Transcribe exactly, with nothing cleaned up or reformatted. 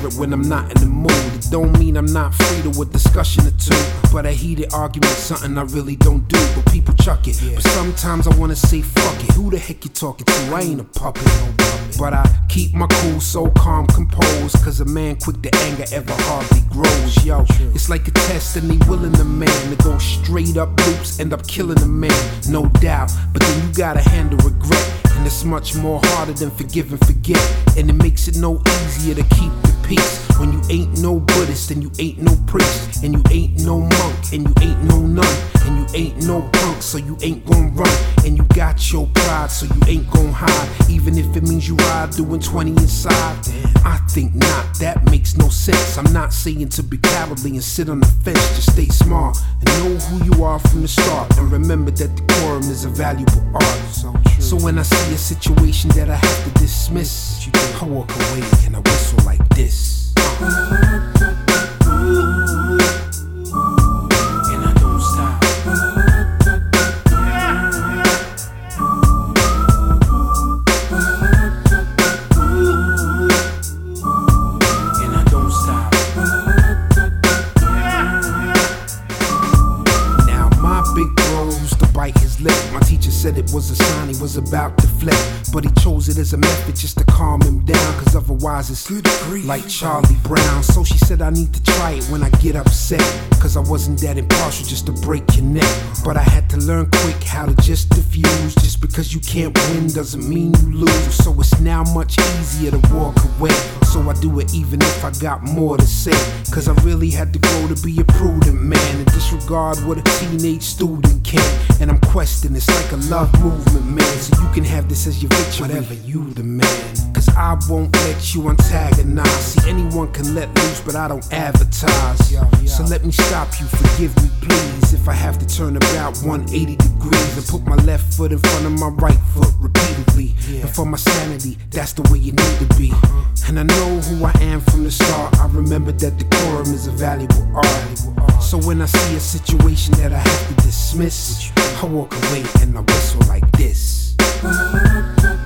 different when I'm not in the mood. It don't mean I'm not free to a discussion or two, but a heated argument something I really don't do. But people chuck it, but sometimes I wanna say fuck it. Who the heck you talking to? I ain't a puppet, no puppet. But I keep my cool, so calm, composed, cause a man quick to anger ever hardly grows. Yo, it's like a test and they willing the man to go straight up loops, end up killing the man, no doubt. But then you gotta handle regret, and it's much more harder than forgive and forget. And it makes it no easier to keep the peace when you ain't no Buddhist and you ain't no priest, and you ain't no monk and you ain't no nun, and you ain't no punk, so you ain't gon' run. And you got your pride, so you ain't gon' hide, even if it means you ride doing twenty inside. I think not, that makes no sense. I'm not saying to be cowardly and sit on the fence. Just stay smart and know who you are from the start, and remember that decorum is a valuable art. So, so when I see a situation that I have to dismiss, I walk away and I whistle like this. My teacher said it was a sign he was about to flip, but he chose it as a method just to calm him down, cause otherwise it's good grief, like Charlie Brown. So she said I need to try it when I get upset, cause I wasn't that impartial just to break your neck. But I had to learn quick how to just diffuse. Just because you can't win doesn't mean you lose. So it's now much easier to walk away, so I do it even if I got more to say, cause I really had to grow to be a prudent man and disregard what a teenage student can. And I'm questing, it's like a love movement, man, so you can have this as your victory, whatever you the man. Cause I won't let you antagonize. See, anyone can let loose, but I don't advertise. Yo, yo. So let me stop you, forgive me please, if I have to turn about one hundred eighty degrees and put my left foot in front of my right foot repeatedly. Yeah. And for my sanity, that's the way you need to be. Uh-huh. And I know who I am from the start. I remember that decorum is a valuable art. Valuable art. So when I see a situation that I have to dismiss, I walk away and I whistle like this.